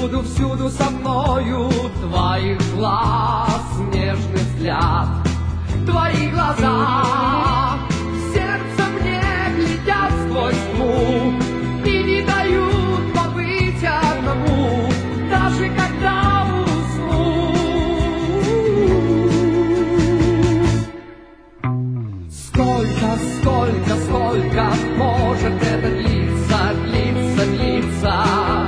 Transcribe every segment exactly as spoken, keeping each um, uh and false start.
Всюду, всюду со мною твоих глаз нежный взгляд, твои глаза в сердце мне глядят сквозь тьму и не дают побыть одному, даже когда усну. Сколько, сколько, сколько может это длиться, длиться, длиться?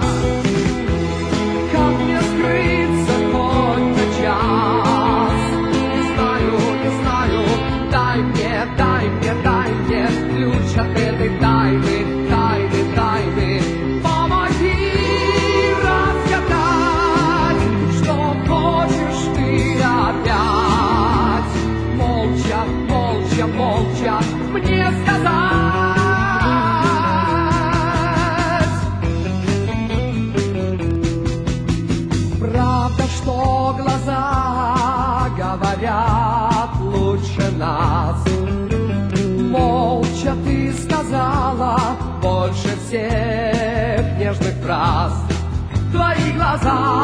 Дай мне, дай мне ключ от этой тайны, тайны, тайны. Помоги разгадать, что хочешь ты опять. Молча, молча, молча мне сказать. Правда, что глаза говорят лучше нас. Молча ты сказала больше всех нежных фраз. Твои глаза